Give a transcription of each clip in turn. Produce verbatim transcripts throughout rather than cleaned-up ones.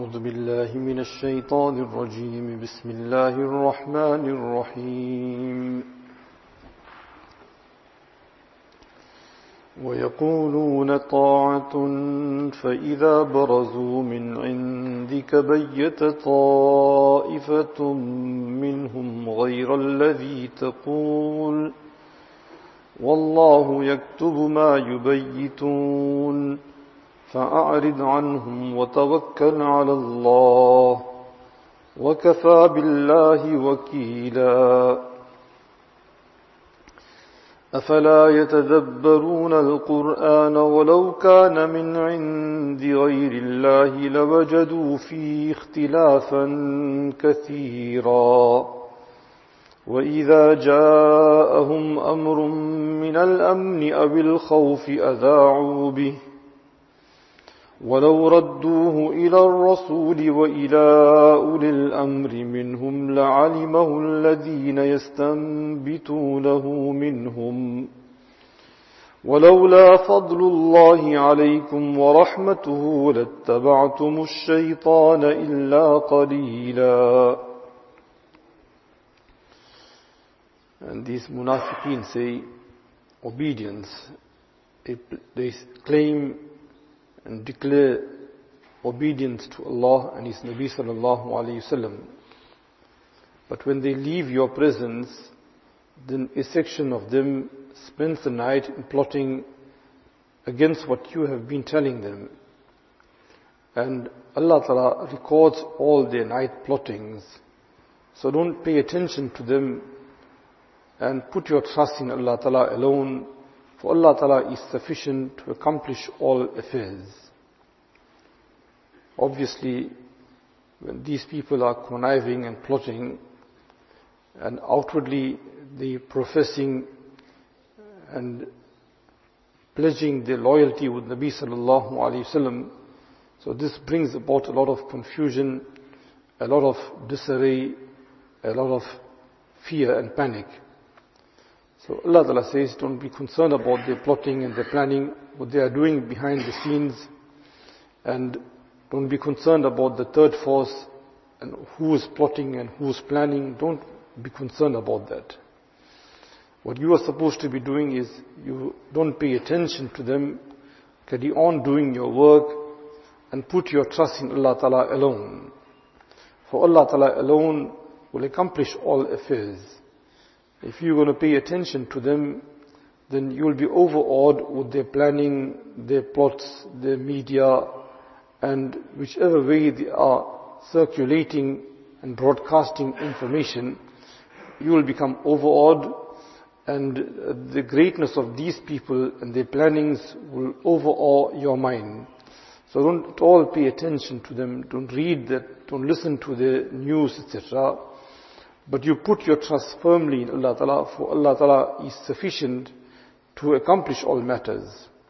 أعوذ بالله من الشيطان الرجيم بسم الله الرحمن الرحيم ويقولون طاعة فإذا برزوا من عندك بيت طائفة منهم غير الذي تقول والله يكتب ما يبيتون فأعرض عنهم وتوكل على الله وكفى بالله وكيلا أفلا يتدبرون القرآن ولو كان من عند غير الله لوجدوا فيه اختلافا كثيرا وإذا جاءهم أمر من الأمن أو الخوف أذاعوا به ولو ردوه إلى الرسول وإلى أولي الأمر منهم لعلمه الذين يستنبتونه منهم ولولا فضل الله عليكم ورحمته لاتبعتم الشيطان إلا قليلا. And these munafiqeen say obedience. They claim and declare obedience to Allah and His Nabi sallallahu alayhi wasallam. But when they leave your presence, then a section of them spends the night in plotting against what you have been telling them. And Allah Ta'ala records all their night plottings. So don't pay attention to them and put your trust in Allah Ta'ala alone. For Allah Ta'ala is sufficient to accomplish all affairs. Obviously, when these people are conniving and plotting, and outwardly they professing and pledging their loyalty with Nabi Sallallahu Alaihi Wasallam, so this brings about a lot of confusion, a lot of disarray, a lot of fear and panic. So Allah Ta'ala says, don't be concerned about their plotting and their planning, what they are doing behind the scenes, and don't be concerned about the third force and who is plotting and who is planning. Don't be concerned about that. What you are supposed to be doing is, you don't pay attention to them, carry on doing your work, and put your trust in Allah Ta'ala alone. For Allah Ta'ala alone will accomplish all affairs. If you're going to pay attention to them, then you will be overawed with their planning, their plots, their media, and whichever way they are circulating and broadcasting information, you will become overawed, and the greatness of these people and their plannings will overawe your mind. So don't at all pay attention to them, don't read that, don't listen to the news, et cetera. But you put your trust firmly in Allah Ta'ala, for Allah Ta'ala is sufficient to accomplish all matters.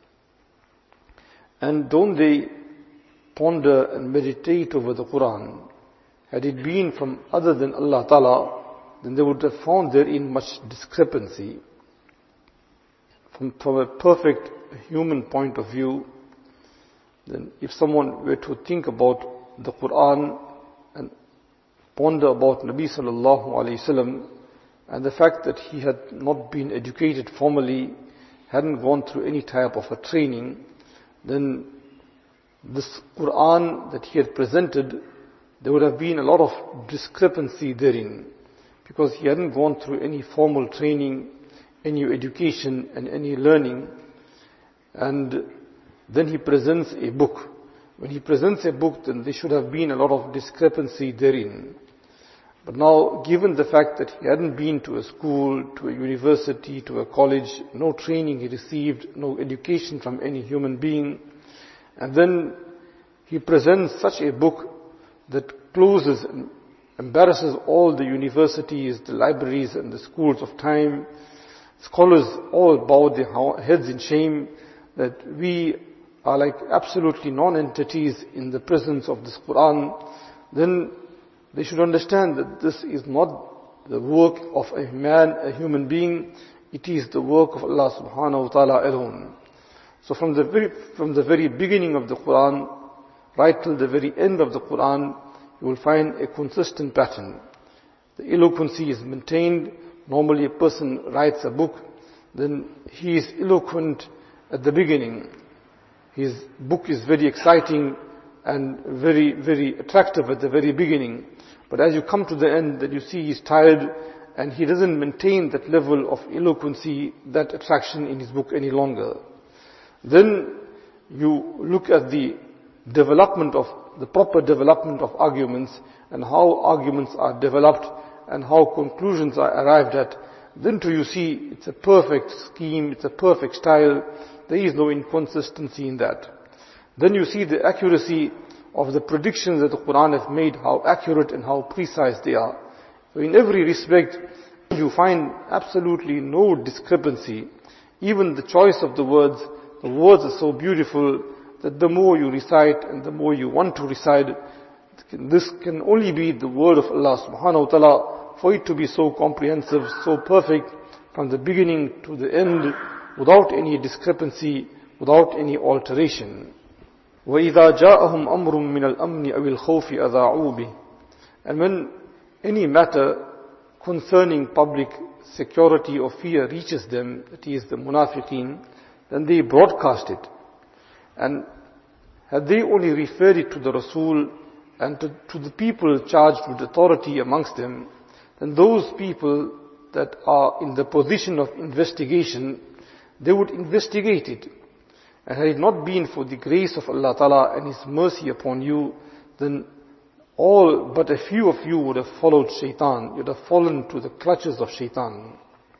And don't they ponder and meditate over the Quran? Had it been from other than Allah Ta'ala, then they would have found therein much discrepancy. From, from a perfect human point of view, then if someone were to think about the Quran and ponder about Nabi sallallahu alayhi wasallam and the fact that he had not been educated formally, hadn't gone through any type of a training, then this Quran that he had presented, there would have been a lot of discrepancy therein, because he hadn't gone through any formal training, any education and any learning. And then he presents a book. When he presents a book, then there should have been a lot of discrepancy therein. But now, given the fact that he hadn't been to a school, to a university, to a college, no training he received, no education from any human being, and then he presents such a book that closes and embarrasses all the universities, the libraries and the schools of time. Scholars all bow their heads in shame that we are like absolutely non-entities in the presence of this Quran. Then they should understand that this is not the work of a man, a human being. It is the work of Allah subhanahu wa ta'ala alone. So from the very, from the very beginning of the Quran, right till the very end of the Quran, you will find a consistent pattern. The eloquency is maintained. Normally a person writes a book, then he is eloquent at the beginning. His book is very exciting and very, very attractive at the very beginning. But as you come to the end, then you see he's tired and he doesn't maintain that level of eloquency, that attraction in his book any longer. Then you look at the development of, the proper development of arguments and how arguments are developed and how conclusions are arrived at. Then too you see it's a perfect scheme, it's a perfect style. There is no inconsistency in that. Then you see the accuracy of the predictions that the Quran has made, how accurate and how precise they are. So in every respect, you find absolutely no discrepancy. Even the choice of the words, the words are so beautiful that the more you recite and the more you want to recite, this can only be the word of Allah subhanahu wa ta'ala, for it to be so comprehensive, so perfect, from the beginning to the end, without any discrepancy, without any alteration. وَإِذَا جَاءَهُمْ أَمْرٌ مِّنَ الْأَمْنِ أَوِ الْخَوْفِ أَذَاعُوا بِهِ. And when any matter concerning public security or fear reaches them, that is the munafiqeen, then they broadcast it. And had they only referred it to the Rasul and to, to the people charged with authority amongst them, then those people that are in the position of investigation, they would investigate it. And had it not been for the grace of Allah Ta'ala and His mercy upon you, then all but a few of you would have followed shaitan. You would have fallen to the clutches of shaitan.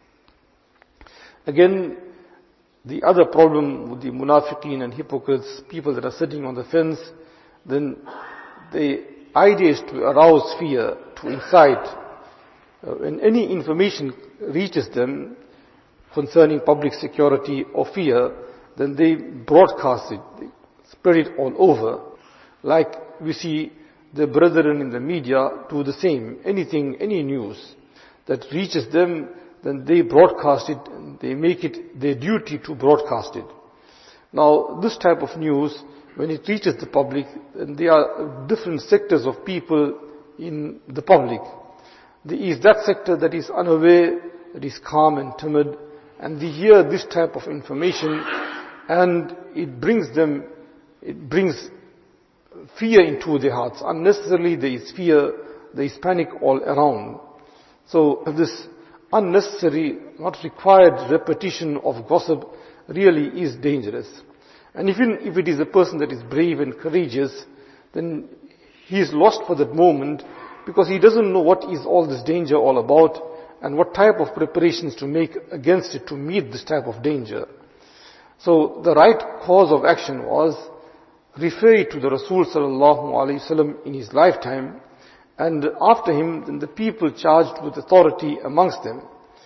Again, the other problem with the munafiqeen and hypocrites, people that are sitting on the fence, then the idea is to arouse fear, to incite. Uh, when any information reaches them concerning public security or fear, then they broadcast it, they spread it all over. Like we see the brethren in the media do the same. Anything, any news that reaches them, then they broadcast it, and they make it their duty to broadcast it. Now, this type of news, when it reaches the public, then there are different sectors of people in the public. There is that sector that is unaware, that is calm and timid, and they hear this type of information, and it brings them, it brings fear into their hearts. Unnecessarily there is fear, there is panic all around. So this unnecessary, not required repetition of gossip really is dangerous. And even if it is a person that is brave and courageous, then he is lost for that moment because he doesn't know what is all this danger all about and what type of preparations to make against it to meet this type of danger. So the right course of action was refer it to the Rasul sallallahu alaihi wasallam in his lifetime, and after him, then the people charged with authority amongst them.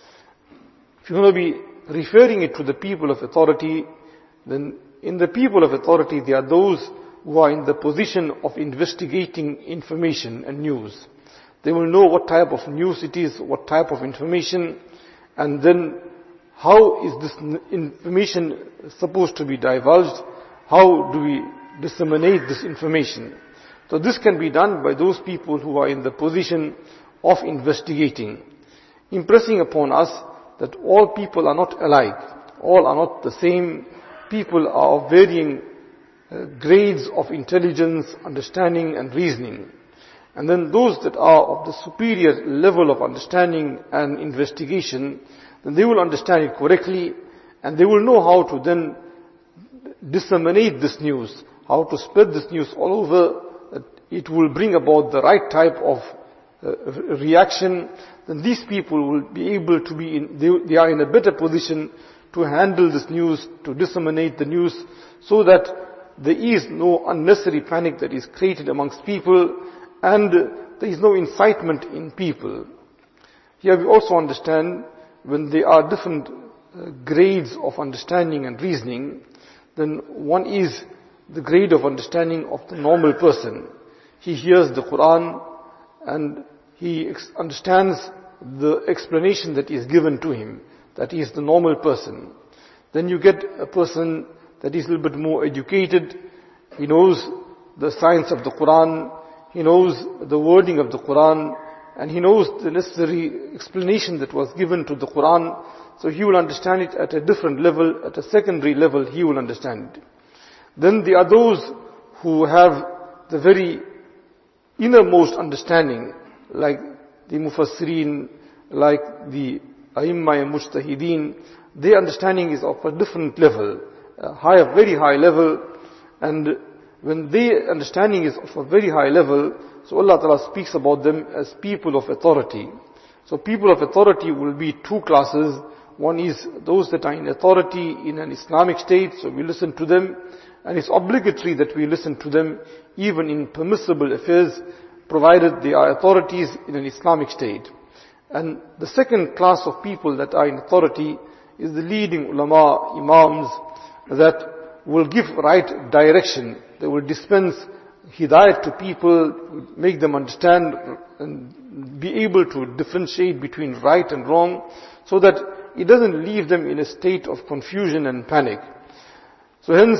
If you're going to be referring it to the people of authority, then in the people of authority there are those who are in the position of investigating information and news. They will know what type of news it is, what type of information, and then how is this information supposed to be divulged, how do we disseminate this information. So this can be done by those people who are in the position of investigating, impressing upon us that all people are not alike, all are not the same, people are of varying uh, grades of intelligence, understanding and reasoning. And then those that are of the superior level of understanding and investigation, then they will understand it correctly and they will know how to then disseminate this news, how to spread this news all over, that it will bring about the right type of uh, reaction. Then these people will be able to be in, they, they are in a better position to handle this news, to disseminate the news, so that there is no unnecessary panic that is created amongst people, and there is no incitement in people. Here we also understand when there are different uh, grades of understanding and reasoning, then one is the grade of understanding of the normal person. He hears the Quran and he ex- understands the explanation that is given to him. That is the normal person. Then you get a person that is a little bit more educated. He knows the science of the Quran, he knows the wording of the Quran, and he knows the necessary explanation that was given to the Quran, so he will understand it at a different level, at a secondary level he will understand it. Then there are those who have the very innermost understanding, like the Mufassirin, like the Aimma and Mujtahideen. Their understanding is of a different level, a high, very high level, and when their understanding is of a very high level, so Allah Ta'ala speaks about them as people of authority. So people of authority will be two classes. One is those that are in authority in an Islamic state, so we listen to them, and it's obligatory that we listen to them even in permissible affairs, provided they are authorities in an Islamic state. And the second class of people that are in authority is the leading ulama, imams, that will give right direction. They will dispense hidayat to people, make them understand and be able to differentiate between right and wrong, so that it doesn't leave them in a state of confusion and panic. So hence,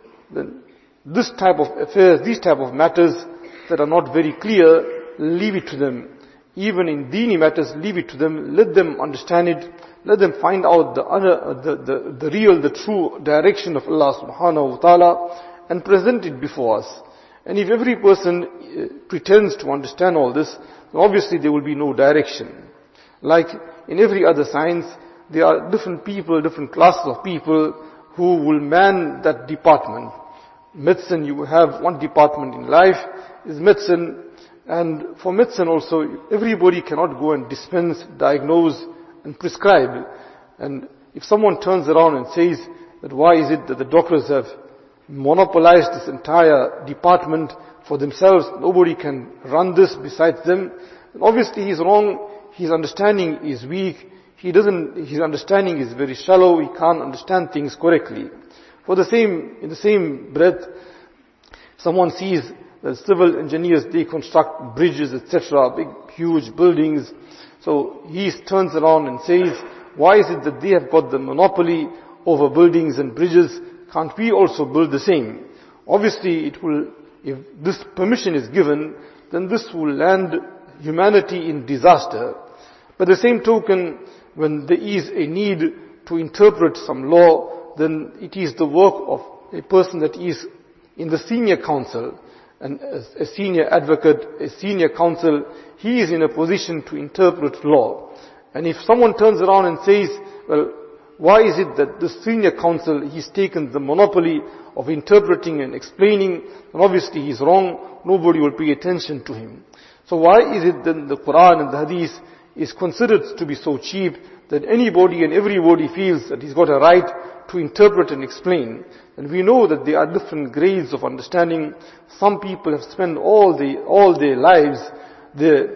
this type of affairs, these type of matters that are not very clear, leave it to them. Even in dini matters, leave it to them. Let them understand it. Let them find out the, other, the, the, the real, the true direction of Allah subhanahu wa ta'ala and present it before us. And if every person pretends to understand all this, obviously there will be no direction. Like in every other science, there are different people, different classes of people who will man that department. Medicine, you have one department in life, is medicine. And for medicine also, everybody cannot go and dispense, diagnose and prescribe. And if someone turns around and says that why is it that the doctors have monopolized this entire department for themselves, nobody can run this besides them, then obviously he's wrong, his understanding is weak, he doesn't, his understanding is very shallow, he can't understand things correctly. For the same, in the same breath, someone sees that civil engineers, they construct bridges, et cetera, big, huge buildings. So he turns around and says, why is it that they have got the monopoly over buildings and bridges? Can't we also build the same? Obviously, it will, if this permission is given, then this will land humanity in disaster. But the same token, when there is a need to interpret some law, then it is the work of a person that is in the senior council, and a senior advocate, a senior counsel, he is in a position to interpret law. And if someone turns around and says, well, why is it that the senior counsel, he's taken the monopoly of interpreting and explaining, and obviously he's wrong, nobody will pay attention to him. So why is it that the Quran and the Hadith is considered to be so cheap that anybody and everybody feels that he's got a right to interpret and explain? And we know that there are different grades of understanding. Some people have spent all the all their lives, their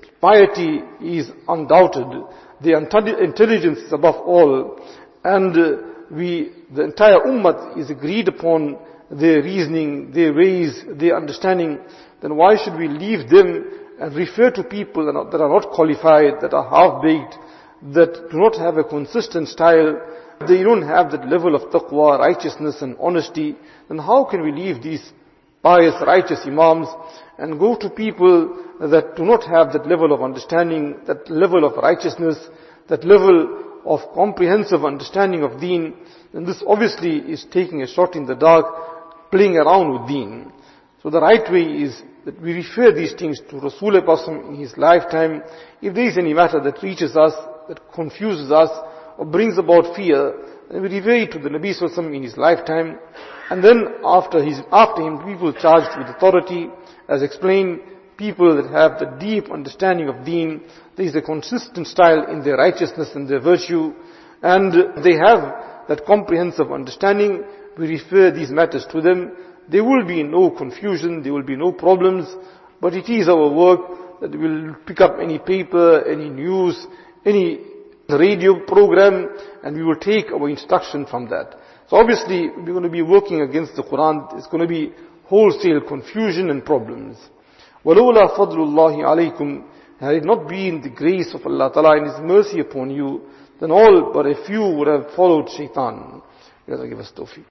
piety is undoubted, their intelligence is above all, and uh, we, the entire ummah is agreed upon their reasoning, their ways, their understanding. Then why should we leave them and refer to people that are, that are not qualified, that are half-baked, that do not have a consistent style, they don't have that level of taqwa, righteousness and honesty? Then how can we leave these pious, righteous imams and go to people that do not have that level of understanding, that level of righteousness, that level of comprehensive understanding of deen? And this obviously is taking a shot in the dark, playing around with deen. So the right way is that we refer these things to Rasulullah in his lifetime. If there is any matter that reaches us, that confuses us, or brings about fear, then we refer it to the Nabi Sallallahu Alaihi Wasallam in his lifetime. And then after his, after him, people charged with authority, as explained, people that have the deep understanding of deen, there is a consistent style in their righteousness and their virtue, and they have that comprehensive understanding. We refer these matters to them. There will be no confusion, there will be no problems, but it is our work that we will pick up any paper, any news, any radio program, and we will take our instruction from that. So obviously, we're going to be working against the Quran. It's going to be wholesale confusion and problems. وَلَوْلَا فَضْلُ اللَّهِ عَلَيْكُمْ, had it not been the grace of Allah Ta'ala and His mercy upon you, then all but a few would have followed shaitan. May Allah give us tawfiq.